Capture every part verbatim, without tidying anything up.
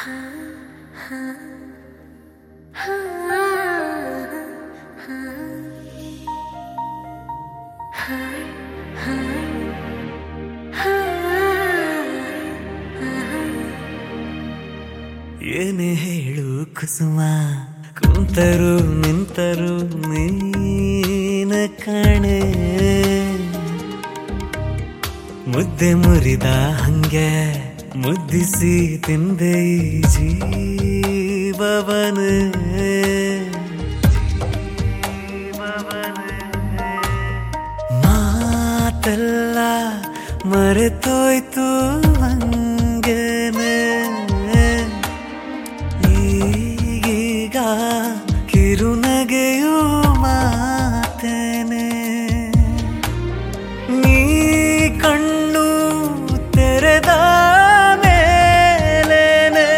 ಏನೇ ಹೇಳು ಕುಸುಮ, ಕುಂತರು ನಿಂತರು ನೀನ ಕಾಣೆ. ಮುದ್ದೆ ಮುರಿದ ಹಂಗೆ ಮುದ್ದಿಸಿ ತಿಂದೆ ಜೀವವನೇ. ಮಾತೆಲ್ಲ ಮರೆತೋಯ್ತು ಹಂಗೇನೆ. ಈಗೀಗ ಕಿರುನಗೆಯೂ ಮಾತೇನೆ. ನೀ ಕಣ್ಣು ತೆರೆದ ಮೇಲೇನೆ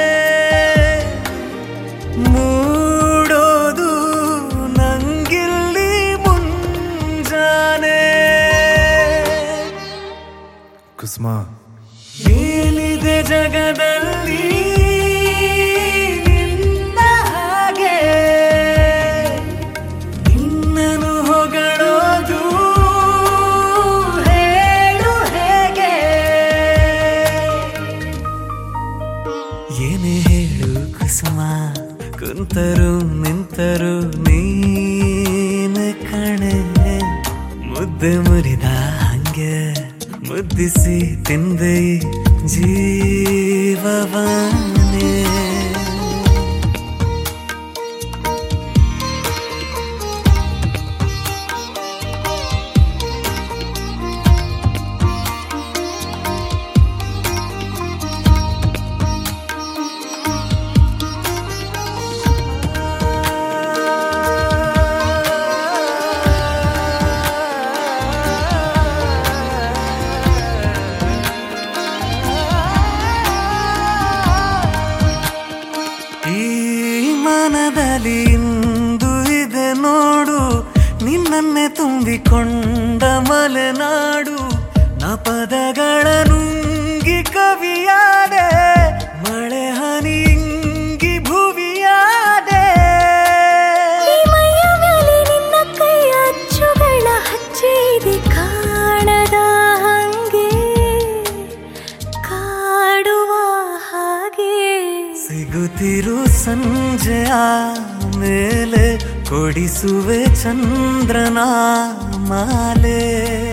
ಮೂಡೋದು ನಂಗಿಲ್ಲಿ ಮುಂಜಾನೆ. ಕುಸುಮ, ಏನಿದೆ ಜಗದಲ್ಲಿ ನಿನ್ನ ಹಾಗೆ, ನಿನ್ನನು ಹೊಗಳೋದು ಹೇಳು ಹೇಗೆ. ಏನೇ ಹೇಳು ಕುಸುಮ, ಕುಂತರು ನಿಂತರು ನೀನ ಕಾಣೆ. ಮುದ್ದೆ ಮುರಿದ ಹಂಗೆ ಮುದ್ದಿಸಿ ತಿಂದೆ ಜೀವವನೇ. ಮನದಲ್ಲಿ ಇಂದು ಇದೆ ನೋಡು, ನಿನ್ನನ್ನೇ ತುಂಬಿಕೊಂಡ ಮಲೆನಾಡು. ನ ಪದಗಳ ನುಂಗಿ ಕವಿಯಾದೆ, ಮಳೆ ಹನಿ ಇಂಗಿ ಭುವಿಯಾದೆ. ನಿನ್ನ ಕೈಯ ಅಚ್ಚುಗಳ ಹಚ್ಚಿದೆ ಕಾಣದ ಹಂಗೆ, ಕಾಡುವ ಹಾಗೆ. ಸಿಗುತ್ತಿರು ಸಂಜೆಯ ಮೇಲೆ ಕೊಡಿಸುವೆ ಚಂದ್ರನ ಮಾಲೆ.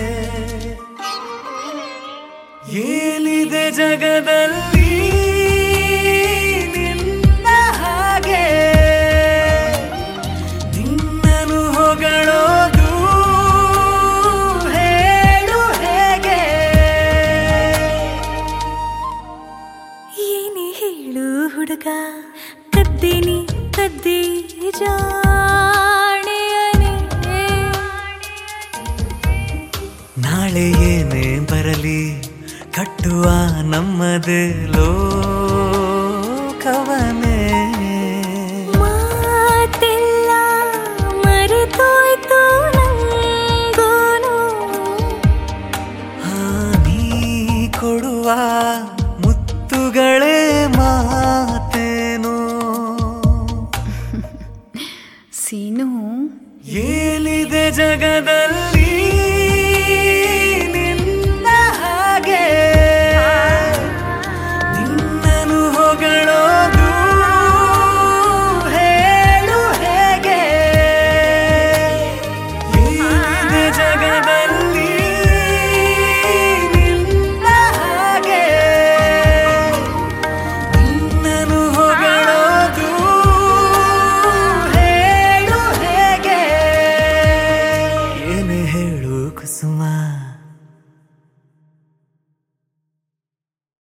ಏನಿದೆ ಜಗದಲ್ಲಿ ನಿನ್ನ ಹಾಗೆ, ನಿನ್ನನು ಹೊಗಳೋದು ಹೇಳು ಹೇಗೆ. ಏನೇ ಹೇಳು ಹುಡುಗ, ಕದ್ದಿನಿ ಕದ್ದಿ ಜಾಣೆಯನೇ. ನಾಳೆ ಏನೇ ಬರಲಿ ಕಟ್ಟುವ ನಮ್ಮದೇ ಲೋಕವನೇ. ಮಾತೆಲ್ಲ ಮರೆತೋಯ್ತು ನಂಗೂನು. ನೀ ಕೊಡುವ ಮುತ್ತುಗಳೇ ಮಾತೇನು. ಸೀನು, ಏನಿದೆ ಜಗದ